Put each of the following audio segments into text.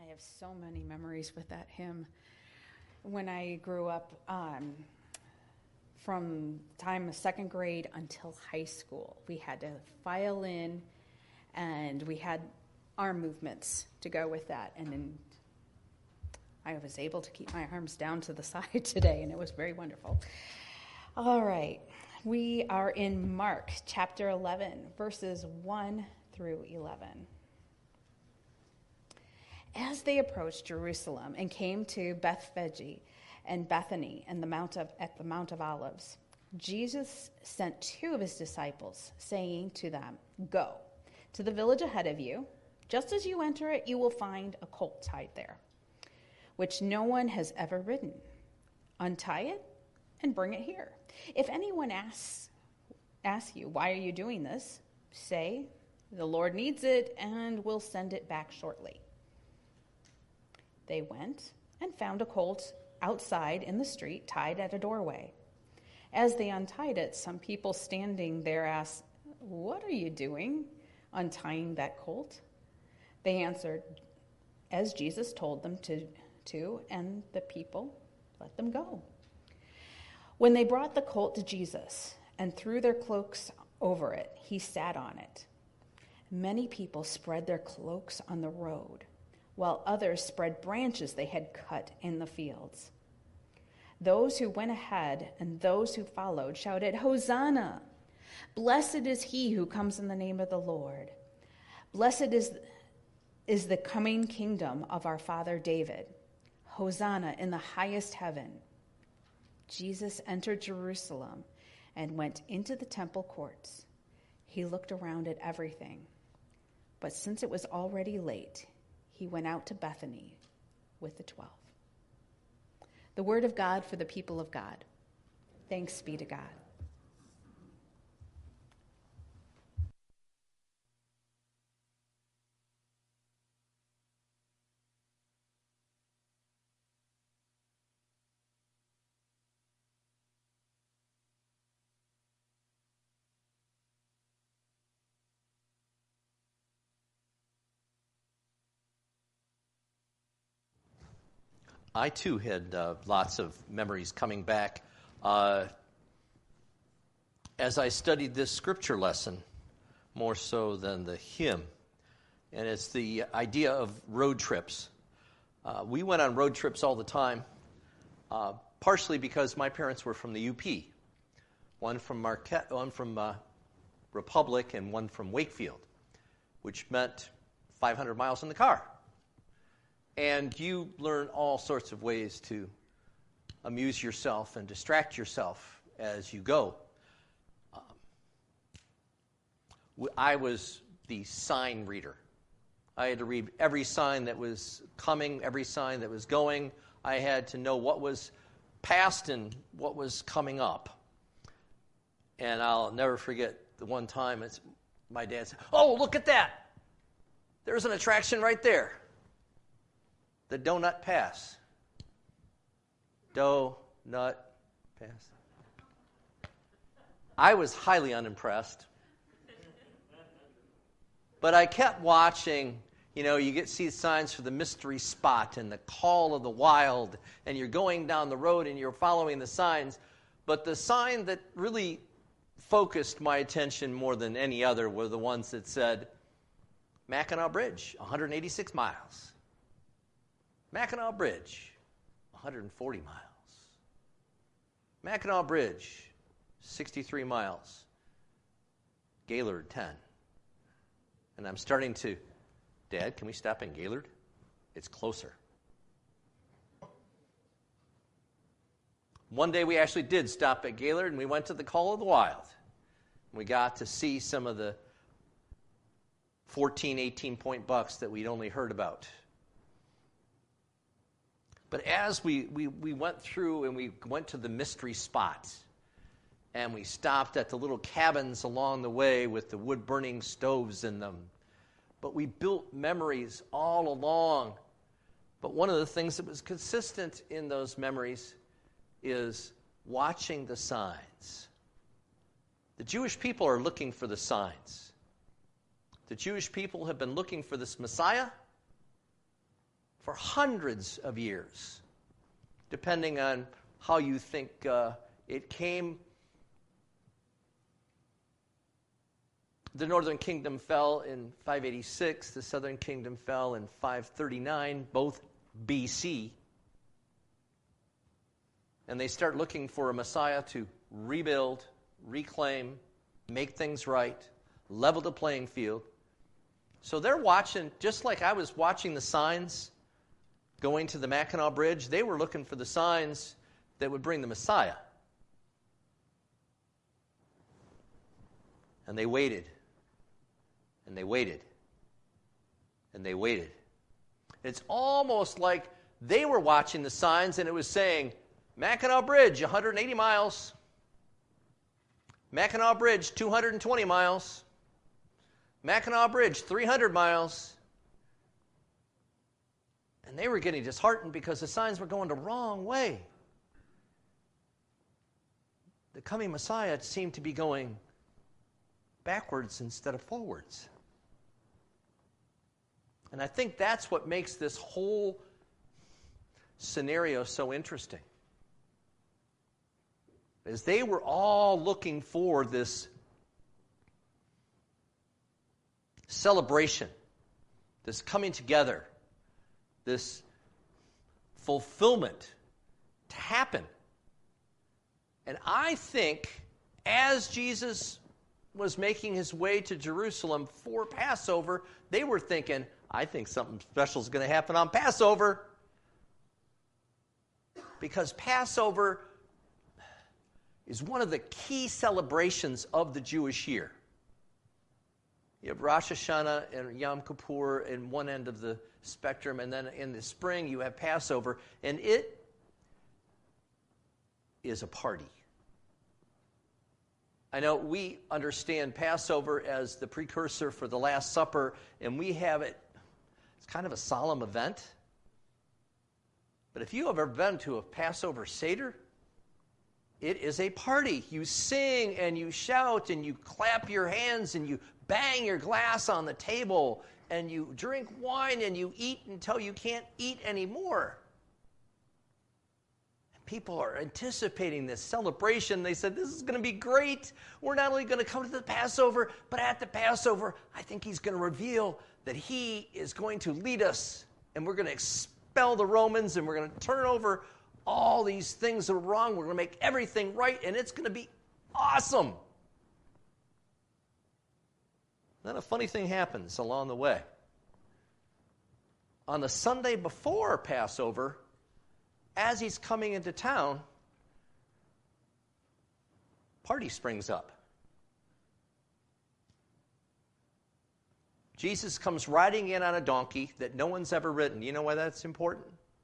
have so many memories with that hymn. When I grew up, from time of second grade until high school, we had to file in, and we had arm movements to go with that. And then I was able to keep my arms down to the side today, and it was very wonderful. All right. We are in Mark chapter 11, verses 1 through 11. As they approached Jerusalem and came to Bethphage and Bethany and at the Mount of Olives, Jesus sent 2 of his disciples, saying to them, "Go to the village ahead of you. Just as you enter it, you will find a colt tied there, which no one has ever ridden. Untie it and bring it here. If anyone asks you, 'Why are you doing this?' say, 'The Lord needs it, and will send it back shortly.'" They went and found a colt outside in the street, tied at a doorway. As they untied it, some people standing there asked, "What are you doing, untying that colt?" They answered, as Jesus told them to, and the people let them go. When they brought the colt to Jesus and threw their cloaks over it, he sat on it. Many people spread their cloaks on the road, while others spread branches they had cut in the fields. Those who went ahead and those who followed shouted, "Hosanna! Blessed is he who comes in the name of the Lord. Blessed is the coming kingdom of our father David. Hosanna in the highest heaven." Jesus entered Jerusalem and went into the temple courts. He looked around at everything, but since it was already late, he went out to Bethany with the 12. The word of God for the people of God. Thanks be to God. I, too, had lots of memories coming back as I studied this scripture lesson, more so than the hymn. And it's the idea of road trips. We went on road trips all the time, partially because my parents were from the UP. One from Marquette, one from Republic, and one from Wakefield, which meant 500 miles in the car. And you learn all sorts of ways to amuse yourself and distract yourself as you go. I was the sign reader. I had to read every sign that was coming, every sign that was going. I had to know what was past and what was coming up. And I'll never forget the one time my dad said, "Oh, look at that. There's an attraction right there. The Donut Pass." Donut Pass. I was highly unimpressed. But I kept watching. You know, you see signs for the Mystery Spot and the Call of the Wild, and you're going down the road and you're following the signs. But the sign that really focused my attention more than any other were the ones that said, Mackinac Bridge, 186 miles. Mackinac Bridge, 140 miles. Mackinac Bridge, 63 miles. Gaylord, 10. And I'm starting to, "Dad, can we stop in Gaylord? It's closer." One day we actually did stop at Gaylord, and we went to the Call of the Wild. We got to see some of the 14, 18-point bucks that we'd only heard about. But as we went through and we went to the Mystery Spot, and we stopped at the little cabins along the way with the wood-burning stoves in them. But we built memories all along. But one of the things that was consistent in those memories is watching the signs. The Jewish people are looking for the signs. The Jewish people have been looking for this Messiah for hundreds of years, depending on how you think it came. The northern kingdom fell in 586. The southern kingdom fell in 539, both BC. And they start looking for a Messiah to rebuild, reclaim, make things right, level the playing field. So they're watching, just like I was watching the signs going to the Mackinac Bridge, they were looking for the signs that would bring the Messiah. And they waited. And they waited. And they waited. It's almost like they were watching the signs and it was saying, Mackinac Bridge, 180 miles. Mackinac Bridge, 220 miles. Mackinac Bridge, 300 miles. And they were getting disheartened because the signs were going the wrong way. The coming Messiah seemed to be going backwards instead of forwards. And I think that's what makes this whole scenario so interesting. Is they were all looking for this celebration, this coming together, this fulfillment to happen. And I think as Jesus was making his way to Jerusalem for Passover, they were thinking, I think something special is going to happen on Passover. Because Passover is one of the key celebrations of the Jewish year. You have Rosh Hashanah and Yom Kippur in one end of the spectrum, and then in the spring you have Passover, and it is a party. I know we understand Passover as the precursor for the Last Supper, and we have it, it's kind of a solemn event. But if you have ever been to a Passover Seder, it is a party. You sing and you shout and you clap your hands and you bang your glass on the table and you drink wine and you eat until you can't eat anymore. And people are anticipating this celebration. They said, this is going to be great. We're not only going to come to the Passover, but at the Passover, I think he's going to reveal that he is going to lead us and we're going to expel the Romans and we're going to turn over all these things that are wrong. We're going to make everything right, and it's going to be awesome. Then a funny thing happens along the way. On the Sunday before Passover, as he's coming into town, party springs up. Jesus comes riding in on a donkey that no one's ever ridden. You know why that's important?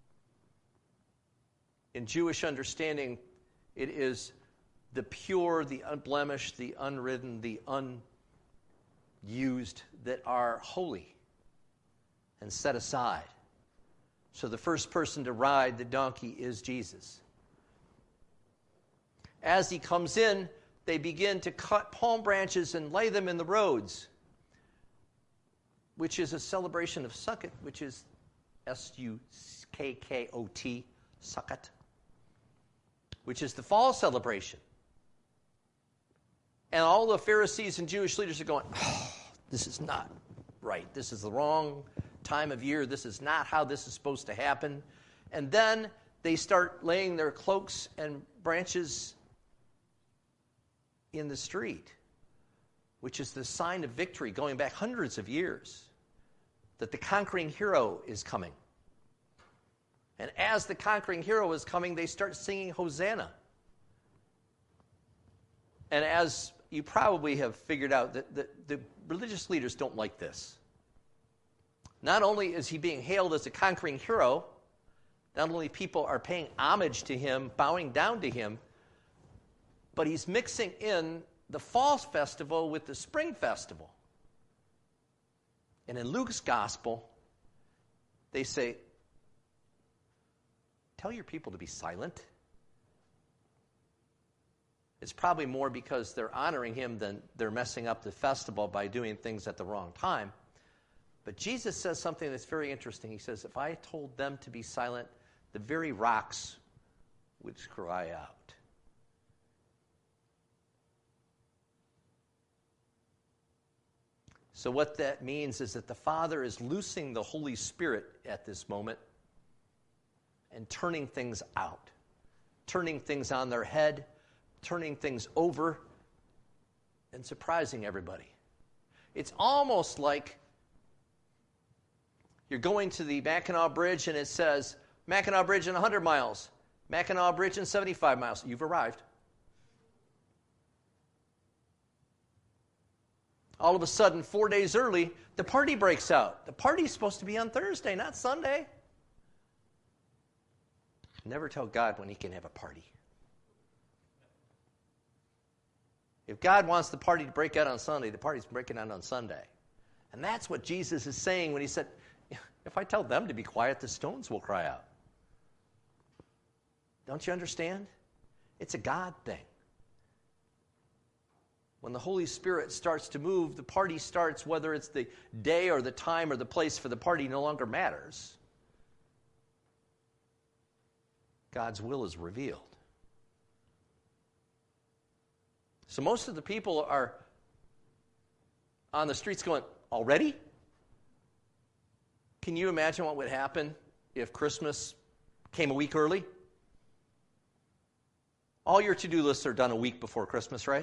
In Jewish understanding, it is the pure, the unblemished, the unridden, the unused that are holy and set aside. So the first person to ride the donkey is Jesus. As he comes in, they begin to cut palm branches and lay them in the roads, which is a celebration of Sukkot, which is S-U-K-K-O-T, Sukkot, which is the fall celebration. And all the Pharisees and Jewish leaders are going, oh, this is not right. This is the wrong time of year. This is not how this is supposed to happen. And then they start laying their cloaks and branches in the street, which is the sign of victory going back hundreds of years, that the conquering hero is coming. And as the conquering hero is coming, they start singing Hosanna. And as you probably have figured out, the religious leaders don't like this. Not only is he being hailed as a conquering hero, not only people are paying homage to him, bowing down to him, but he's mixing in the fall festival with the spring festival. And in Luke's gospel, they say, tell your people to be silent. It's probably more because they're honoring him than they're messing up the festival by doing things at the wrong time. But Jesus says something that's very interesting. He says, if I told them to be silent, the very rocks would cry out. So what that means is that the Father is loosing the Holy Spirit at this moment and turning things out, turning things on their head, turning things over, and surprising everybody. It's almost like you're going to the Mackinac Bridge and it says, Mackinac Bridge in 100 miles, Mackinac Bridge in 75 miles. You've arrived. All of a sudden, 4 days early, the party breaks out. The party's supposed to be on Thursday, not Sunday. Never tell God when he can have a party. If God wants the party to break out on Sunday, the party's breaking out on Sunday. And that's what Jesus is saying when he said, if I tell them to be quiet, the stones will cry out. Don't you understand? It's a God thing. When the Holy Spirit starts to move, the party starts, whether it's the day or the time or the place for the party no longer matters. God's will is revealed. So most of the people are on the streets going, already? Can you imagine what would happen if Christmas came a week early? All your to-do lists are done a week before Christmas, right?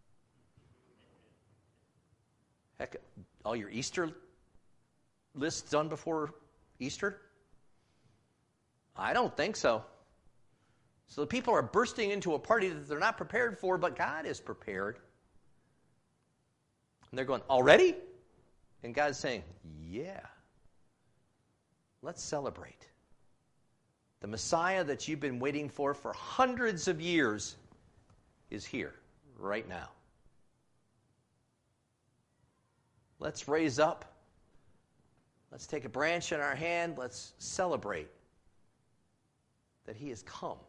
Heck, all your Easter lists done before Easter? I don't think so. So the people are bursting into a party that they're not prepared for, but God is prepared. And they're going, already? And God's saying, yeah. Let's celebrate. The Messiah that you've been waiting for hundreds of years is here, right now. Let's raise up. Let's take a branch in our hand. Let's celebrate that he has come.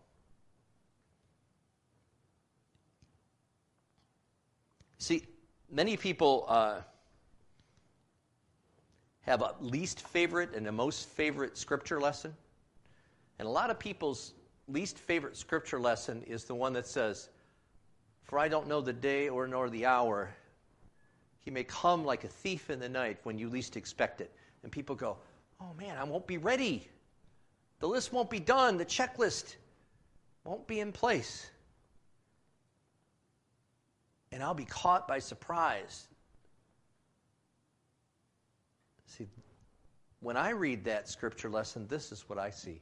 See, many people have a least favorite and a most favorite scripture lesson. And a lot of people's least favorite scripture lesson is the one that says, for I don't know the day or nor the hour. He may come like a thief in the night when you least expect it. And people go, oh man, I won't be ready. The list won't be done. The checklist won't be in place. And I'll be caught by surprise. See, when I read that scripture lesson, this is what I see.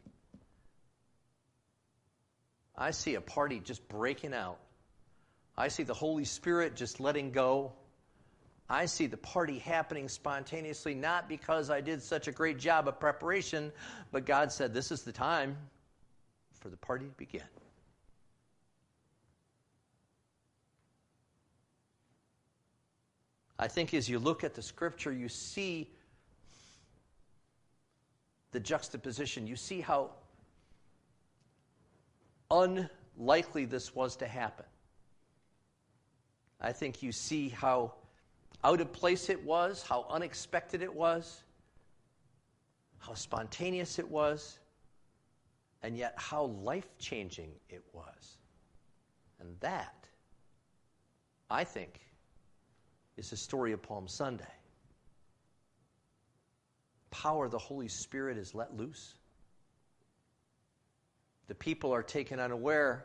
I see a party just breaking out. I see the Holy Spirit just letting go. I see the party happening spontaneously, not because I did such a great job of preparation, but God said, this is the time for the party to begin. I think as you look at the scripture, you see the juxtaposition. You see how unlikely this was to happen. I think you see how out of place it was, how unexpected it was, how spontaneous it was, and yet how life-changing it was. And that, I think, is the story of Palm Sunday. Power of the Holy Spirit is let loose. The people are taken unaware,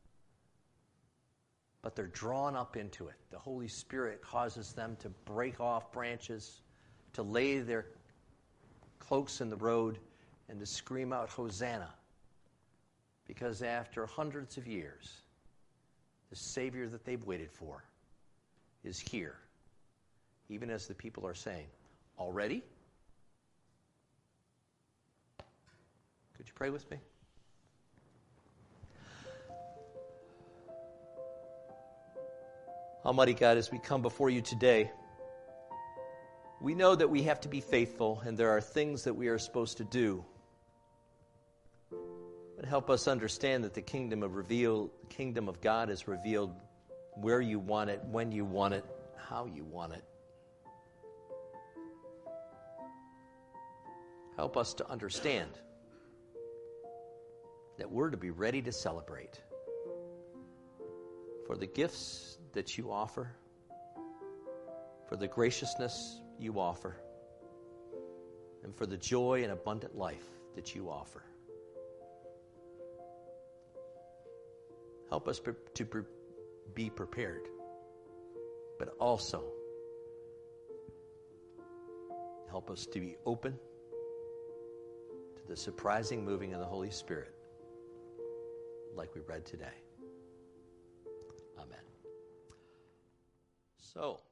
but they're drawn up into it. The Holy Spirit causes them to break off branches, to lay their cloaks in the road, and to scream out, Hosanna. Because after hundreds of years, the Savior that they've waited for is here. Even as the people are saying, already? Could you pray with me? Almighty God, as we come before you today, we know that we have to be faithful and there are things that we are supposed to do. But help us understand that the kingdom of God is revealed where you want it, when you want it, how you want it. Help us to understand that we're to be ready to celebrate for the gifts that you offer, for the graciousness you offer, and for the joy and abundant life that you offer. Help us to be prepared, but also help us to be open to the surprising moving of the Holy Spirit, like we read today. Amen. So,